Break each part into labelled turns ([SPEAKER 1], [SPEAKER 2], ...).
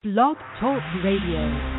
[SPEAKER 1] Blog Talk Radio.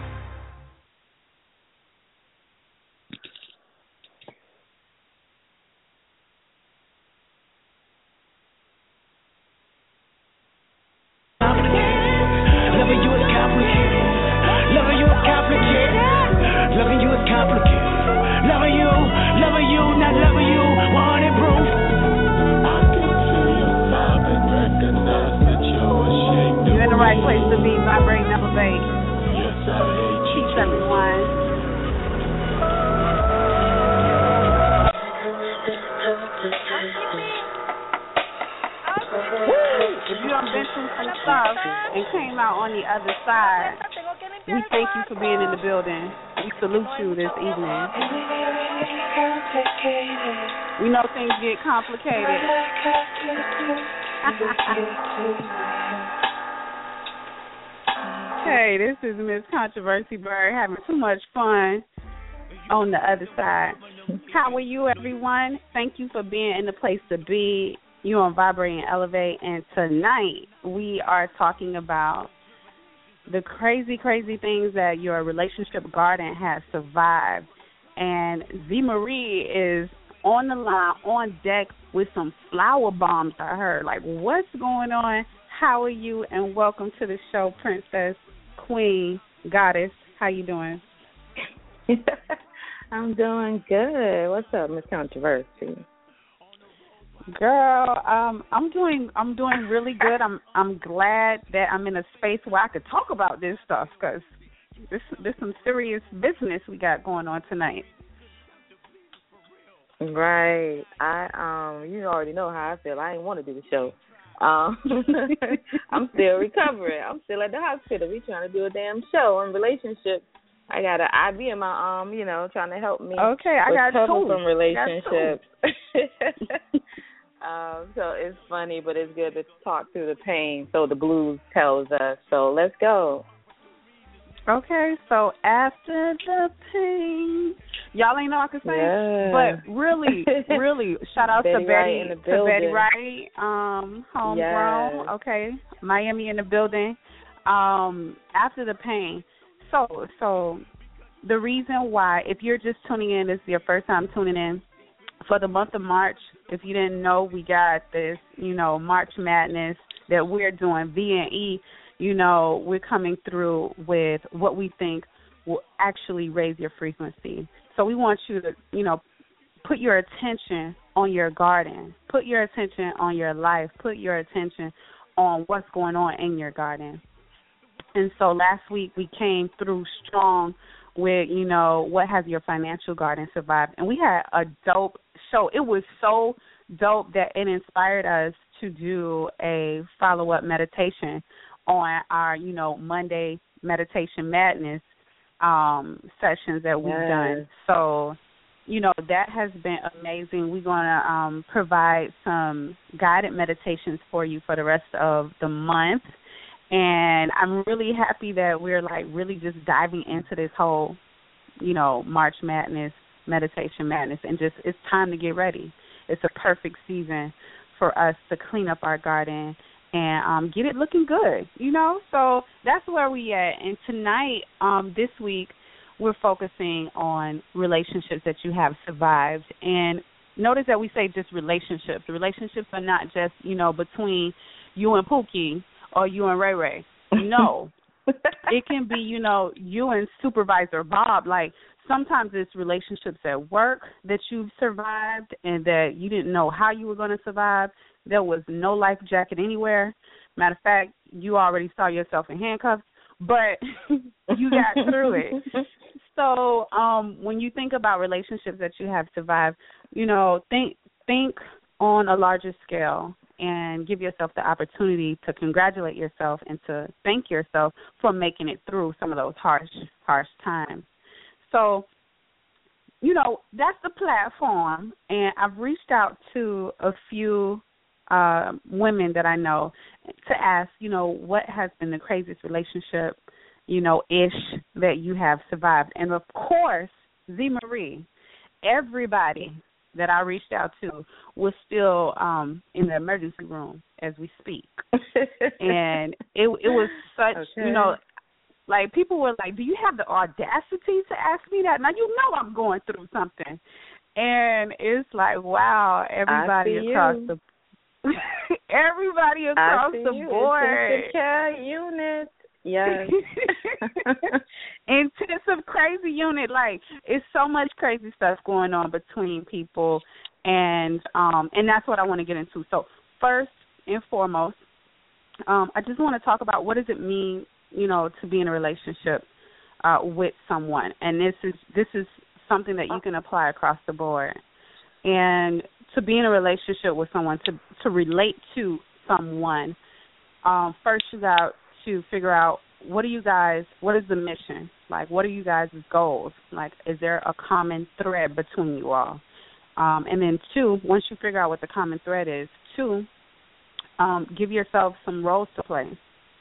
[SPEAKER 2] We thank you for being in the building. We salute you this evening. We know things get complicated. Hey, this is Miss Controversy Bird having too much fun on the other side. How are you, everyone? Thank you for being in the place to be. You're on Vibrate and Elevate, and tonight we are talking about the crazy, crazy things that your relationship garden has survived. And Z Marie is on the line, on deck with some flower bombs, I heard. Like, what's going on? How are you? And welcome to the show, Princess, Queen, Goddess. How you doing?
[SPEAKER 3] I'm doing good. What's up, Miss Controversy?
[SPEAKER 2] Girl, I'm doing really good. I'm glad that I'm in a space where I could talk about this stuff because this some serious business we got going on tonight.
[SPEAKER 3] Right. You already know how I feel. I ain't want to do the show. I'm still recovering. I'm still at the hospital. We trying to do a damn show on relationships. I got an IV in my arm, trying to help me.
[SPEAKER 2] Okay, I got
[SPEAKER 3] recover
[SPEAKER 2] two.
[SPEAKER 3] from relationships. So it's funny, but it's good to talk through the pain. So the blues tells us. So let's go.
[SPEAKER 2] Okay, so after the pain, y'all ain't know I could sing, but really, shout out to Betty Wright, homegrown. Yes. Okay, Miami in the building. After the pain. So the reason why, if you're just tuning in, this is your first time tuning in, for the month of March, if you didn't know, we got this, March Madness that we're doing, V&E, we're coming through with what we think will actually raise your frequency. So we want you to, put your attention on your garden, put your attention on your life, put your attention on what's going on in your garden. And so last week we came through strong with, what has your financial garden survived. And we had a dope show. It was so dope that it inspired us to do a follow-up meditation on our, Monday Meditation Madness sessions that we've done. So, that has been amazing. We're going to provide some guided meditations for you for the rest of the month. And I'm really happy that we're, really just diving into this whole, March Madness, Meditation Madness, and just it's time to get ready. It's a perfect season for us to clean up our garden and get it looking good, So that's where we at. And tonight, this week, we're focusing on relationships that you have survived. And notice that we say just relationships. Relationships are not just, between you and Pookie or you and Ray Ray. No. It can be, you and Supervisor Bob. Like, sometimes it's relationships at work that you've survived and that you didn't know how you were going to survive. There was no life jacket anywhere. Matter of fact, you already saw yourself in handcuffs, but you got through it. So when you think about relationships that you have survived, think on a larger scale and give yourself the opportunity to congratulate yourself and to thank yourself for making it through some of those harsh times. So, that's the platform, and I've reached out to a few women that I know to ask, what has been the craziest relationship, ish that you have survived. And, of course, Z Marie, everybody that I reached out to was still in the emergency room as we speak. And it was such, you know, like people were like, do you have the audacity to ask me that? Now, you know I'm going through something. And it's like, wow, everybody across the board.
[SPEAKER 3] Intensive care unit. Yes.
[SPEAKER 2] Intensive crazy unit. Like, it's so much crazy stuff going on between people, and that's what I want to get into. So first and foremost, I just want to talk about what does it mean, you know, to be in a relationship with someone. And this is something that you can apply across the board. And to be in a relationship with someone, to relate to someone, first you got to figure out what is the mission? Like, what are you guys' goals? Like, is there a common thread between you all? And then two, once you figure out what the common thread is, give yourself some roles to play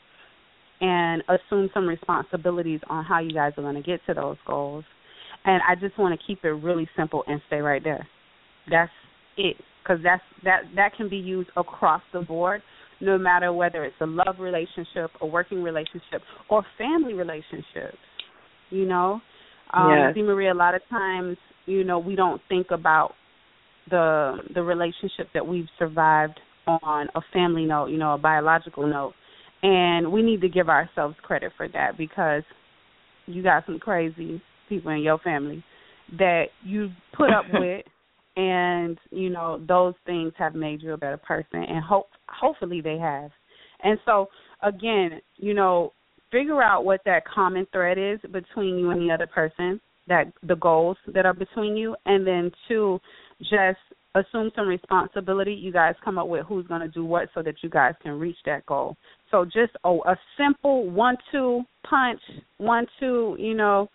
[SPEAKER 2] and assume some responsibilities on how you guys are going to get to those goals. And I just want to keep it really simple and stay right there. That's it, because that can be used across the board, no matter whether it's a love relationship, a working relationship, or family relationships. You know, Marie, a lot of times, you know, we don't think about the relationship that we've survived on a family note, you know, a biological note, and we need to give ourselves credit for that, because you got some crazy people in your family that you put up with. And, you know, those things have made you a better person, and hopefully they have. And so, again, you know, figure out what that common thread is between you and the other person, that the goals that are between you, and then two, just assume some responsibility. You guys come up with who's going to do what so that you guys can reach that goal. So just a simple 1-2 punch, 1-2, you know,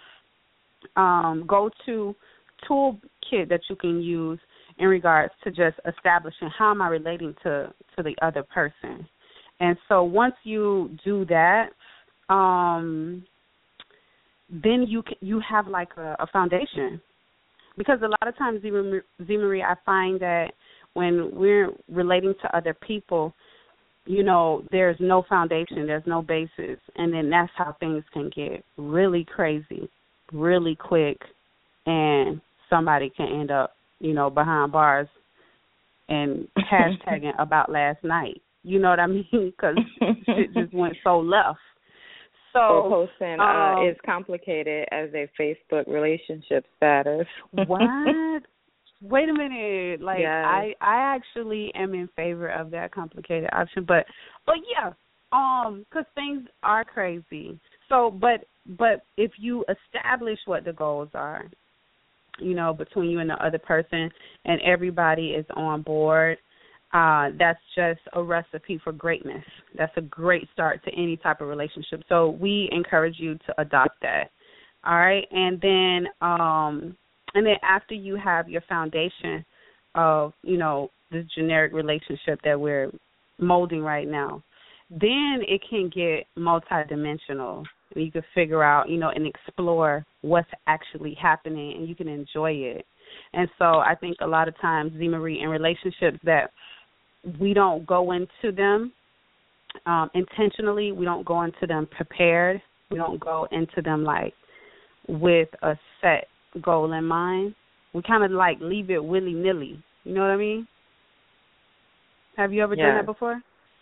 [SPEAKER 2] go-to toolkit that you can use in regards to just establishing how am I relating to the other person. And so once you do that, then you have like a foundation. Because a lot of times, Z-Marie, I find that when we're relating to other people, you know, there's no foundation, there's no basis, and then that's how things can get really crazy, really quick, and somebody can end up, you know, behind bars and hashtagging about last night. You know what I mean? Because shit just went so left. So
[SPEAKER 3] or posting is complicated as a Facebook relationship status.
[SPEAKER 2] What? Wait a minute. Like,
[SPEAKER 3] yes.
[SPEAKER 2] I actually am in favor of that complicated option, but yeah, because things are crazy. So, but if you establish what the goals are, you know, between you and the other person, and everybody is on board, that's just a recipe for greatness. That's a great start to any type of relationship. So we encourage you to adopt that. All right, and then after you have your foundation of, you know, this generic relationship that we're molding right now, then it can get multidimensional. You can figure out, you know, and explore what's actually happening, and you can enjoy it. And so I think a lot of times, Z-Marie, in relationships that we don't go into them intentionally, we don't go into them prepared, we don't go into them like with a set goal in mind. We kind of like leave it willy-nilly. You know what I mean? Have you ever done that before?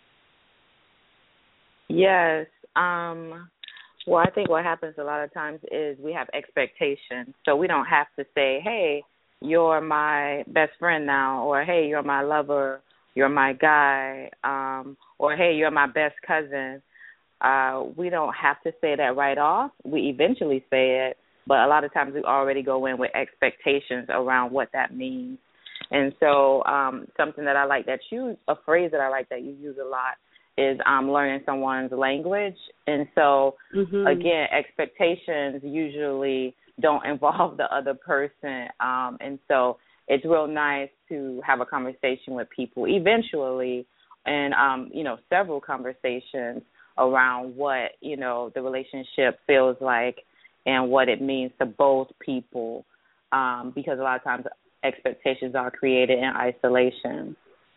[SPEAKER 3] Yes. Well, I think what happens a lot of times is we have expectations. So we don't have to say, hey, you're my best friend now, or hey, you're my lover, you're my guy, or hey, you're my best cousin. We don't have to say that right off. We eventually say it, but a lot of times we already go in with expectations around what that means. And so something that I like a phrase that I like that you use a lot is learning someone's language. And so, again, expectations usually don't involve the other person. And so it's real nice to have a conversation with people eventually, and, you know, several conversations around what, you know, the relationship feels like and what it means to both people. Because a lot of times expectations are created in isolation.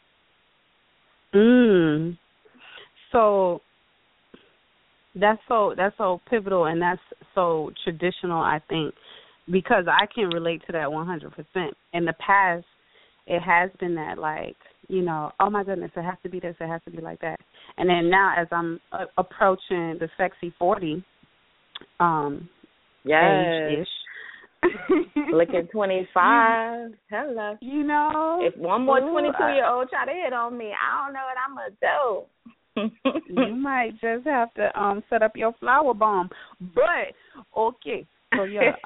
[SPEAKER 2] So that's so pivotal, and that's so traditional, I think, because I can relate to that 100%. In the past, it has been that, like, you know, oh my goodness, it has to be this, it has to be like that. And then now, as I'm approaching the sexy 40, age-ish.
[SPEAKER 3] Looking 25. Hello.
[SPEAKER 2] You know,
[SPEAKER 3] if one more 22-year-old try to hit on me, I don't know what I'm gonna
[SPEAKER 2] do. You might just have to set up your flower bomb. But okay, so yeah.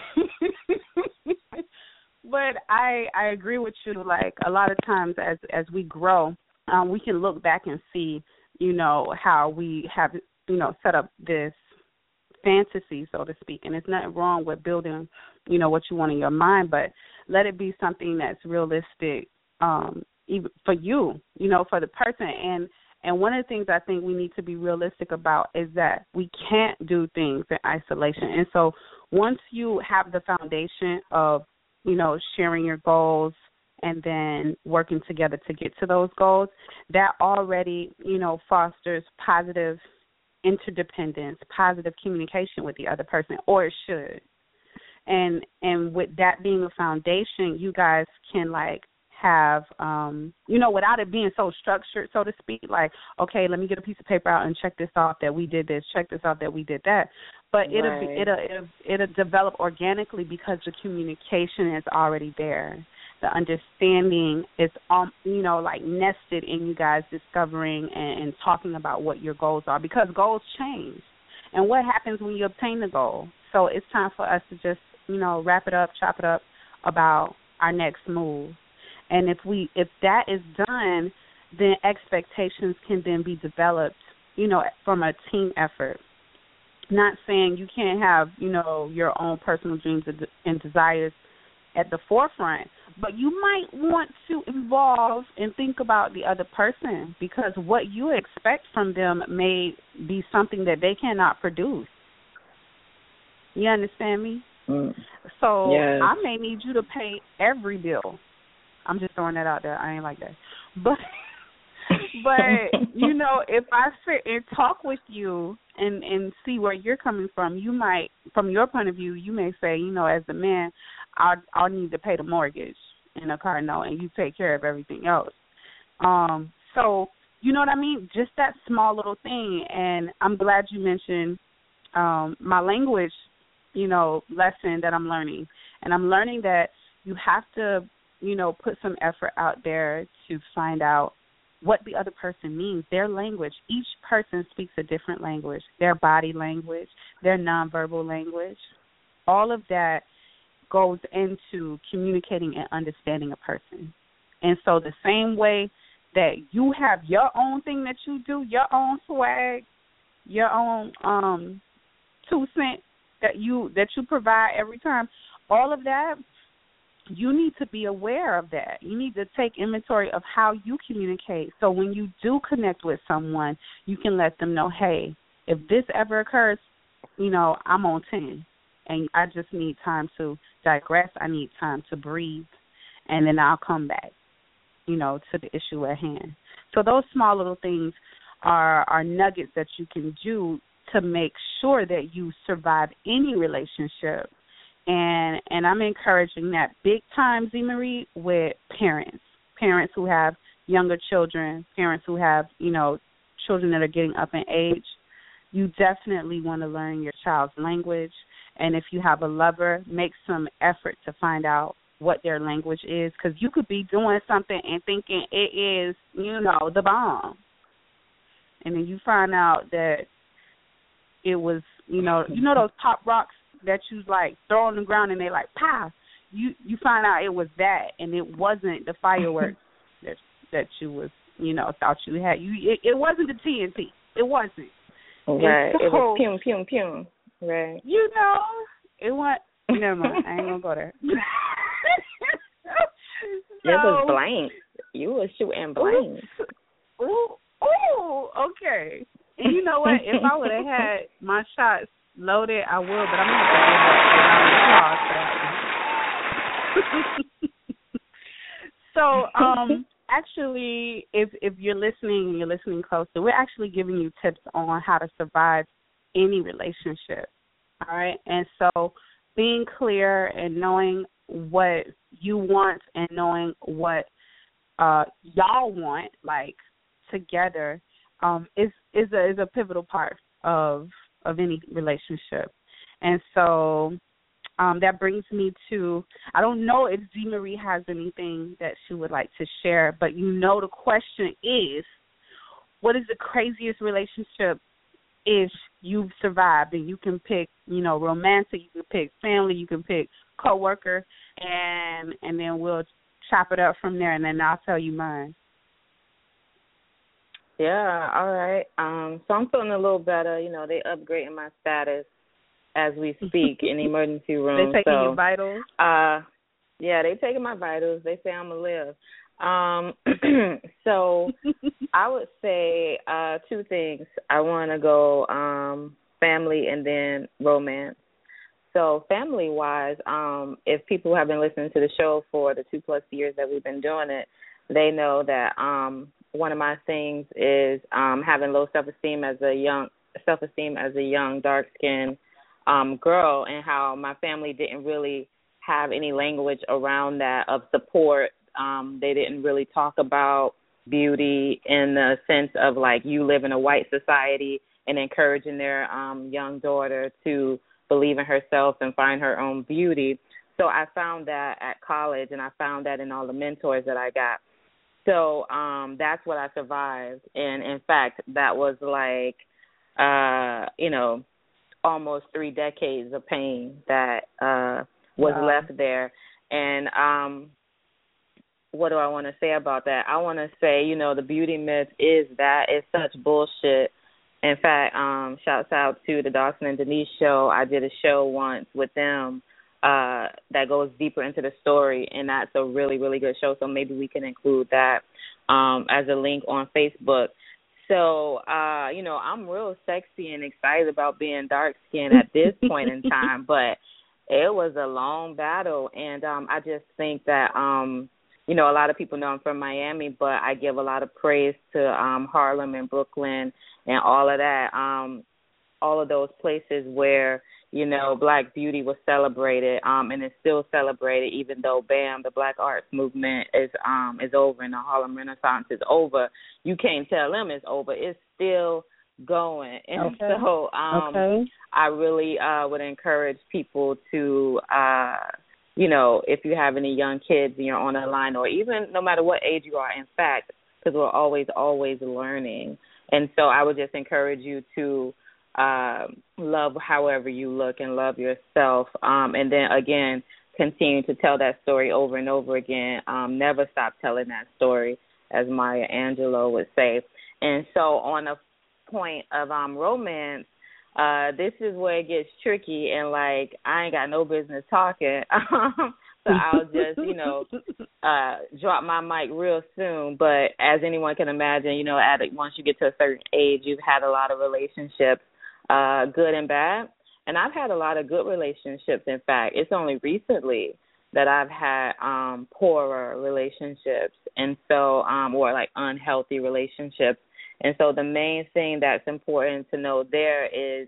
[SPEAKER 2] But I agree with you. Like, a lot of times, as we grow, we can look back and see, you know, how we have, you know, set up this fantasy, so to speak. And there's nothing wrong with building, you know, what you want in your mind, but let it be something that's realistic, even for you, you know, for the person. And one of the things I think we need to be realistic about is that we can't do things in isolation. And so once you have the foundation of, you know, sharing your goals and then working together to get to those goals, that already, you know, fosters positive interdependence, positive communication with the other person, or it should. And with that being a foundation, you guys can, like, have, you know, without it being so structured, so to speak, like, okay, let me get a piece of paper out and check this off that we did this, check this off that we did that. But it'll develop organically because the communication is already there. The understanding is, you know, like, nested in you guys discovering and talking about what your goals are, because goals change. And what happens when you obtain the goal? So it's time for us to just, you know, wrap it up, chop it up about our next move. And if that is done, then expectations can then be developed, you know, from a team effort. Not saying you can't have, you know, your own personal dreams and desires at the forefront, but you might want to involve and think about the other person, because what you expect from them may be something that they cannot produce. You understand me? So yes. I may need you to pay every bill. I'm just throwing that out there. I ain't like that. But you know, if I sit and talk with you and see where you're coming from, you might, from your point of view, you may say, you know, as a man, I'll need to pay the mortgage and a car note, and you take care of everything else. So, you know what I mean? Just that small little thing. And I'm glad you mentioned my language, you know, lesson that I'm learning. And I'm learning that you have to, you know, put some effort out there to find out what the other person means, their language. Each person speaks a different language, their body language, their nonverbal language. All of that goes into communicating and understanding a person. And so the same way that you have your own thing that you do, your own swag, your own 2 cents that you provide every time, all of that, you need to be aware of that. You need to take inventory of how you communicate. So when you do connect with someone, you can let them know, hey, if this ever occurs, you know, I'm on 10. And I just need time to digress. I need time to breathe. And then I'll come back, you know, to the issue at hand. So those small little things are nuggets that you can do to make sure that you survive any relationship. And I'm encouraging that big time, Z. Marie, with parents who have younger children, parents who have, you know, children that are getting up in age. You definitely want to learn your child's language. And if you have a lover, make some effort to find out what their language is, because you could be doing something and thinking it is, you know, the bomb. And then you find out that it was, you know those pop rocks that you, like, throw on the ground and they, like, pow. You find out it was that, and it wasn't the fireworks that you was, you know, thought you had. It wasn't the TNT. It wasn't.
[SPEAKER 3] Right. So, it was pew, pew, pew. Right.
[SPEAKER 2] You know, it went. Never mind. I ain't gonna go there.
[SPEAKER 3] It was blank. You were shooting blank.
[SPEAKER 2] Ooh, okay. And you know what? If I would have had my shots loaded, I would, but I'm going to have to give up So, actually, if you're listening and you're listening closely, we're actually giving you tips on how to survive any relationship. All right, and so being clear and knowing what you want and knowing what y'all want, like together, is a pivotal part of any relationship. And so that brings me to, I don't know if Z Marie has anything that she would like to share, but the question is, what is the craziest relationship if you've survived? And you can pick, romantic, you can pick family, you can pick coworker, and then we'll chop it up from there, and then I'll tell you mine.
[SPEAKER 3] Yeah, all right. So I'm feeling a little better. They upgrading my status as we speak in the emergency room.
[SPEAKER 2] They taking your vitals?
[SPEAKER 3] Yeah, they taking my vitals. They say I'm going to live. So I would say two things. I want to go family and then romance. So family-wise, if people have been listening to the show for the 2+ years that we've been doing it, they know that one of my things is having low self-esteem as a young dark-skinned girl, and how my family didn't really have any language around that of support. They didn't really talk about beauty in the sense of like you live in a white society and encouraging their young daughter to believe in herself and find her own beauty. So I found that at college, and I found that in all the mentors that I got. So that's what I survived. And, in fact, that was like, almost 3 decades of pain that was left there. And what do I want to say about that? I want to say, the beauty myth is such bullshit. In fact, shouts out to the Dawson and Denise show. I did a show once with them that goes deeper into the story, and that's a really, really good show. So maybe we can include that as a link on Facebook. So, I'm real sexy and excited about being dark-skinned at this point in time, but it was a long battle, and I just think that, a lot of people know I'm from Miami, but I give a lot of praise to Harlem and Brooklyn and all of that, all of those places where, Black beauty was celebrated, and it's still celebrated, even though, the Black arts movement is over and the Harlem Renaissance is over. You can't tell them it's over. It's still going. And so I really would encourage people to, if you have any young kids and you're on the line, or even no matter what age you are, in fact, because we're always learning. And so I would just encourage you to love however you look and love yourself. And then, again, continue to tell that story over and over again. Never stop telling that story, as Maya Angelou would say. And so on a point of romance, this is where it gets tricky, and, like, I ain't got no business talking. So I'll just, drop my mic real soon. But as anyone can imagine, once you get to a certain age, you've had a lot of relationships, good and bad. And I've had a lot of good relationships. In fact, it's only recently that I've had poorer relationships, and so or like unhealthy relationships. And so the main thing that's important to know there is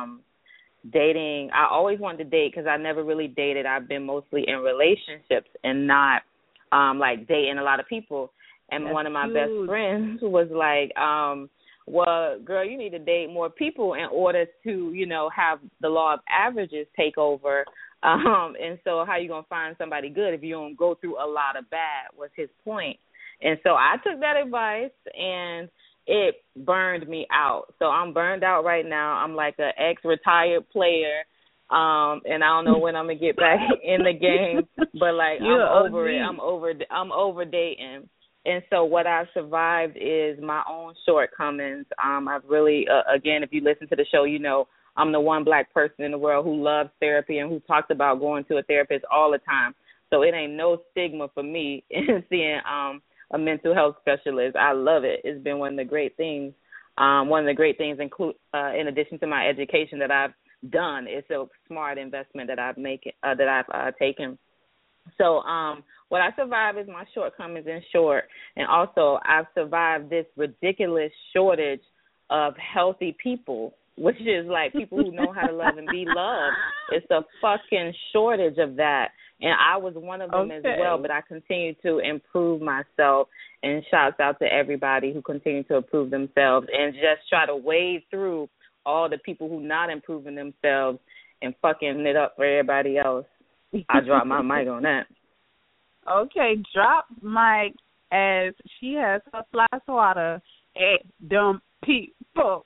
[SPEAKER 3] dating. I always wanted to date because I never really dated. I've been mostly in relationships and not like dating a lot of people. And one of my best friends was like, well, girl, you need to date more people in order to, have the law of averages take over. And so how you going to find somebody good if you don't go through a lot of bad, was his point. And so I took that advice, and it burned me out. So I'm burned out right now. I'm like an ex-retired player, and I don't know when I'm going to get back in the game. But, like, I'm over it. I'm over dating. And so what I've survived is my own shortcomings. I've really, again, if you listen to the show, I'm the one Black person in the world who loves therapy and who talks about going to a therapist all the time. So it ain't no stigma for me in seeing a mental health specialist. I love it. It's been one of the great things. One of the great things, in addition to my education that I've done, it's a smart investment that I've taken. So what I survived is my shortcomings in short, and also I've survived this ridiculous shortage of healthy people, which is like people who know how to love and be loved. It's a fucking shortage of that. And I was one of them as well, but I continue to improve myself, and shouts out to everybody who continue to improve themselves and just try to wade through all the people who not improving themselves and fucking it up for everybody else. I drop my mic on that.
[SPEAKER 2] Okay, drop mic as she has her fly swatter at them people.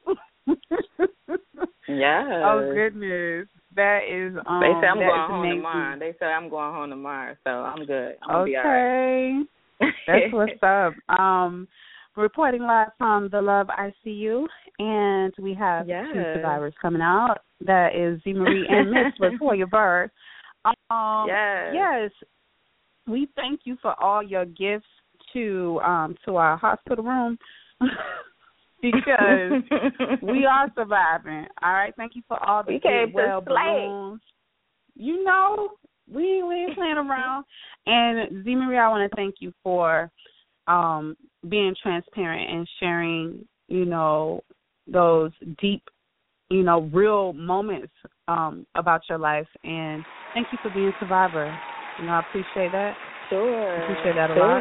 [SPEAKER 3] Yeah.
[SPEAKER 2] Oh, goodness. That is
[SPEAKER 3] they say I'm going home
[SPEAKER 2] amazing.
[SPEAKER 3] tomorrow. They say I'm going home tomorrow, so I'm good. I'm gonna be all right.
[SPEAKER 2] That's what's up. Reporting live from the Love ICU, and we have two survivors coming out. That is Z Marie and Miss Latoya Bird. Yes. We thank you for all your gifts to our hospital room. Because we are surviving. All right, thank you for all the goodwill balloons. You know, we ain't playing around. And Z Marie, I want to thank you for being transparent and sharing, you know, those deep, you know, real moments about your life. And thank you for being a survivor. You know, I appreciate that.
[SPEAKER 3] Sure.
[SPEAKER 2] I appreciate that a lot.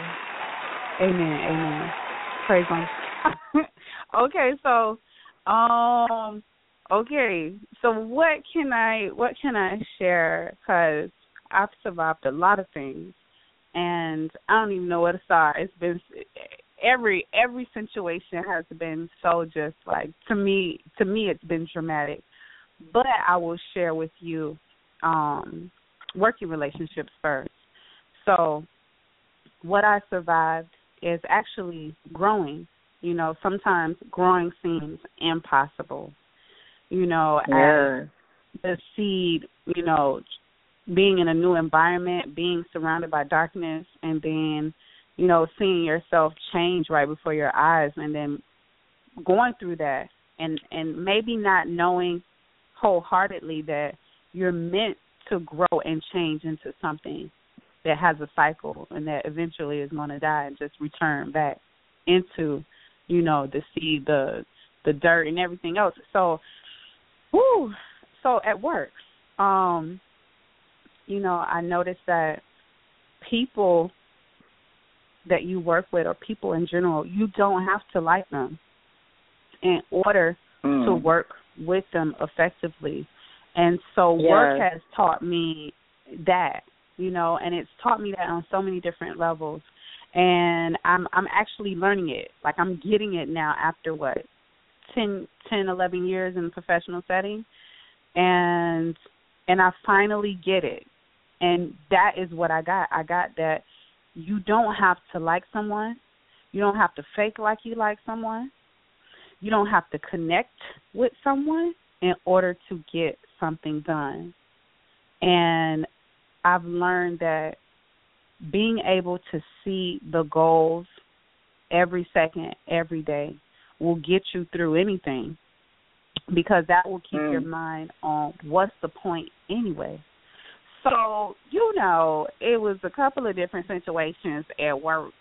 [SPEAKER 2] Amen. Praise God. Okay, so what can I share? Because I've survived a lot of things, and I don't even know where to start. It's been every situation has been so just like to me it's been dramatic. But I will share with you working relationships first. So what I survived is actually growing. You know, sometimes growing seems impossible. You know, as the seed, you know, being in a new environment, being surrounded by darkness, and then, you know, seeing yourself change right before your eyes, and then going through that and maybe not knowing wholeheartedly that you're meant to grow and change into something that has a cycle and that eventually is going to die and just return back into, you know, the seed, the dirt and everything else. So at work, you know, I noticed that people that you work with or people in general, you don't have to like them in order to work with them effectively. And so work has taught me that, you know, and it's taught me that on so many different levels. And I'm actually learning it. Like, I'm getting it now after, 10, 11 years in a professional setting. And I finally get it. And that is what I got. I got that you don't have to like someone. You don't have to fake like you like someone. You don't have to connect with someone in order to get something done. And I've learned that being able to see the goals every second, every day will get you through anything, because that will keep your mind on what's the point anyway. So, you know, it was a couple of different situations at work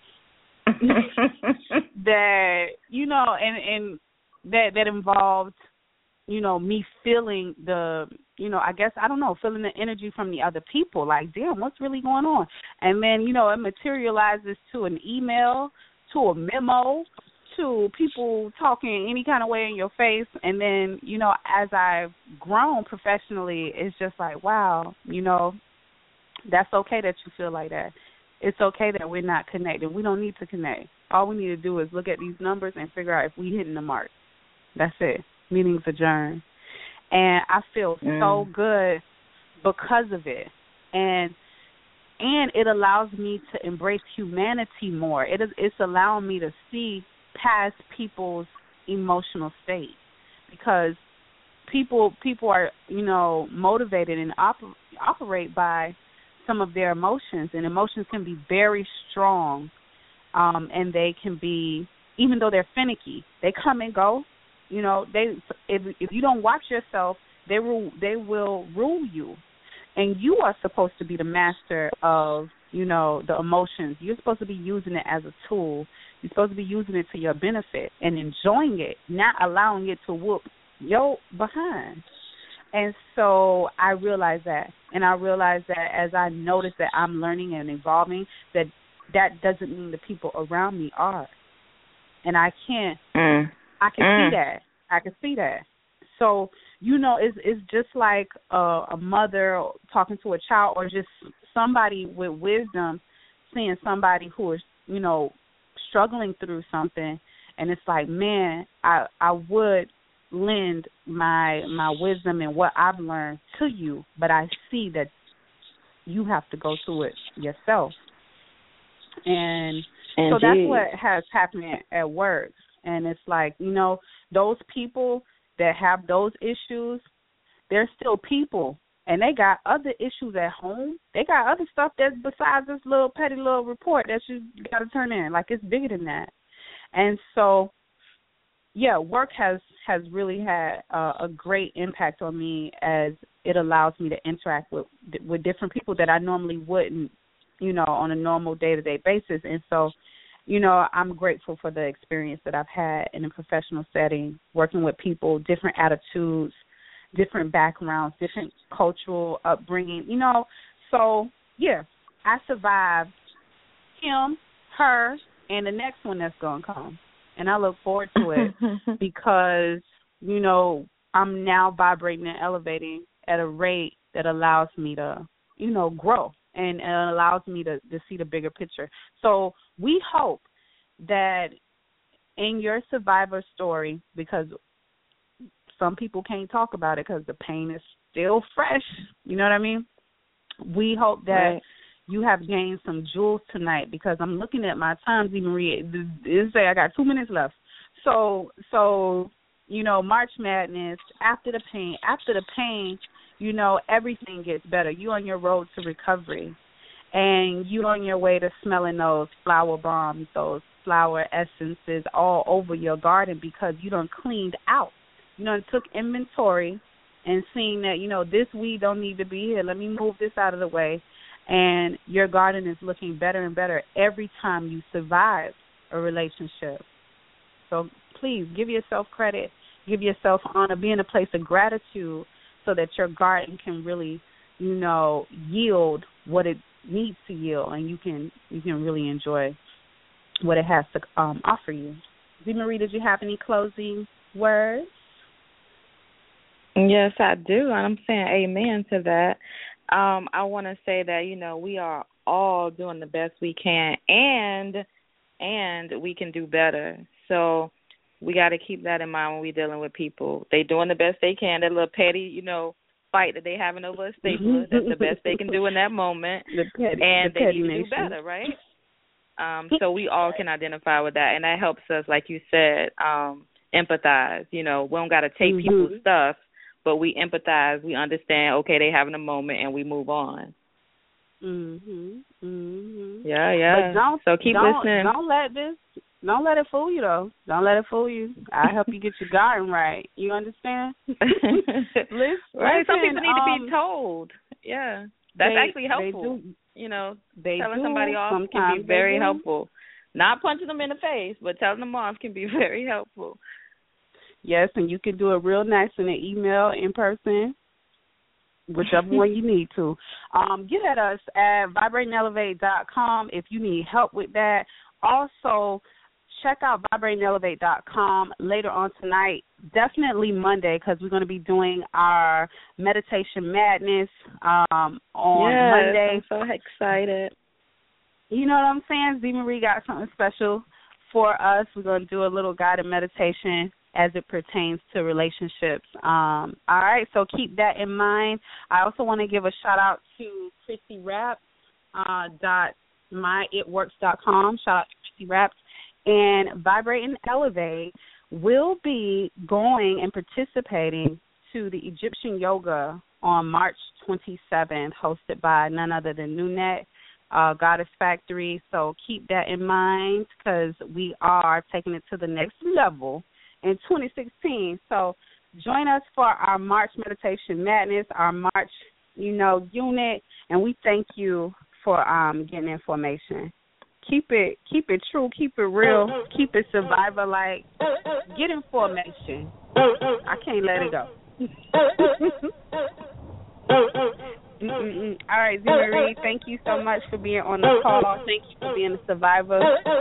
[SPEAKER 2] that, you know, and that involved, you know, me feeling the, you know, I guess, I don't know, feeling the energy from the other people, like, damn, what's really going on? And then, you know, it materializes to an email, to a memo, to people talking any kind of way in your face. And then, you know, as I've grown professionally, it's just like, wow, you know, that's okay that you feel like that. It's okay that we're not connected. We don't need to connect. All we need to do is look at these numbers and figure out if we hitting the mark. That's it. Meetings adjourned. And I feel so good because of it. And it allows me to embrace humanity more. It's allowing me to see past people's emotional state, because people are, you know, motivated and operate by some of their emotions, and emotions can be very strong, and they can be, even though they're finicky, they come and go. You know, if you don't watch yourself, they will rule you. And you are supposed to be the master of, you know, the emotions. You're supposed to be using it as a tool. You're supposed to be using it to your benefit and enjoying it, not allowing it to whoop your behind. And so I realized that. And I realized that as I noticed that I'm learning and evolving, that doesn't mean the people around me are. And I can see that. I can see that. So, you know, it's just like a mother talking to a child, or just somebody with wisdom seeing somebody who is, you know, struggling through something, and it's like, man, I would lend my wisdom and what I've learned to you, but I see that you have to go through it yourself. And so that's what has happened at work. And it's like, you know, those people that have those issues, they're still people. And they got other issues at home. They got other stuff that's besides this little petty little report that you got to turn in. Like, it's bigger than that. And so, yeah, work has really had a great impact on me, as it allows me to interact with different people that I normally wouldn't, you know, on a normal day-to-day basis. And so, you know, I'm grateful for the experience that I've had in a professional setting, working with people, different attitudes, different backgrounds, different cultural upbringing, you know. So, yeah, I survived him, her, and the next one that's going to come. And I look forward to it because, you know, I'm now vibrating and elevating at a rate that allows me to, you know, grow, and allows me to see the bigger picture. So we hope that in your survivor story, because some people can't talk about it because the pain is still fresh, you know what I mean? We hope that you have gained some jewels tonight, because I'm looking at my time, Marie. It say I got 2 minutes left. So you know, March Madness, after the pain, you know, everything gets better. You're on your road to recovery, and you're on your way to smelling those flower bombs, those flower essences all over your garden, because you done cleaned out. You know, took inventory and seen that, you know, this weed don't need to be here. Let me move this out of the way. And your garden is looking better and better every time you survive a relationship. So please give yourself credit, give yourself honor, be in a place of gratitude, so that your garden can really, you know, yield what it needs to yield, and you can really enjoy what it has to offer you. Z. Marie, did you have any closing words?
[SPEAKER 3] Yes, I do, and I'm saying amen to that. I want to say that, you know, we are all doing the best we can, and we can do better. So we got to keep that in mind when we're dealing with people. They doing the best they can. That little petty, you know, fight that they having over a stapler, that's the best they can do in that moment. They need to do better, right? So we all can identify with that, and that helps us, like you said, empathize. You know, we don't got to take people's stuff, but we empathize. We understand, okay, they having a moment, and we move on. Yeah.
[SPEAKER 2] But
[SPEAKER 3] so keep listening.
[SPEAKER 2] Don't let it fool you, though. Don't let it fool you. I help you get your garden right. You understand?
[SPEAKER 3] Right. Some people need to be told. Yeah. That's actually helpful.
[SPEAKER 2] They do.
[SPEAKER 3] You know,
[SPEAKER 2] telling
[SPEAKER 3] somebody off can be very helpful. Not punching them in the face, but telling them off can be very helpful.
[SPEAKER 2] Yes, and you can do it real nice in an email, in person, whichever one you need to. Get at us at vibrateandelevate.com if you need help with that. Also, check out vibrateandelevate.com later on tonight, definitely Monday, because we're going to be doing our Meditation Madness on Monday.
[SPEAKER 3] I'm so excited.
[SPEAKER 2] You know what I'm saying? Z. Marie got something special for us. We're going to do a little guided meditation as it pertains to relationships. All right, so keep that in mind. I also want to give a shout-out to Chrissy Raps, myitworks.com. Shout out to Chrissy Raps. And Vibrate and Elevate will be going and participating to the Egyptian Yoga on March 27th, hosted by none other than Nunet, Goddess Factory. So keep that in mind, because we are taking it to the next level in 2016. So join us for our March Meditation Madness, our March unit, and we thank you for getting information. Keep it true, keep it real, keep it survivor-like. Get information. I can't let it go. All right, Z Marie, thank you so much for being on the call. Thank you for being a survivor.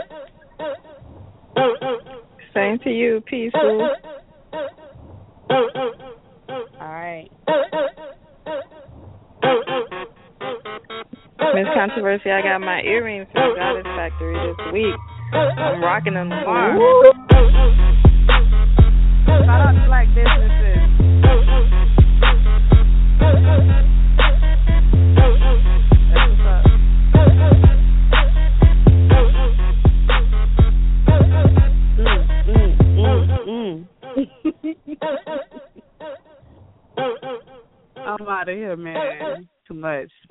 [SPEAKER 3] Same to you. Peace, boo.
[SPEAKER 2] All right.
[SPEAKER 3] Miss Controversy, I got my earrings from the Goddess Factory this week. I'm rocking them tomorrow.
[SPEAKER 2] Shout out to Black businesses. That's what's up. I'm out of here, man. Too much.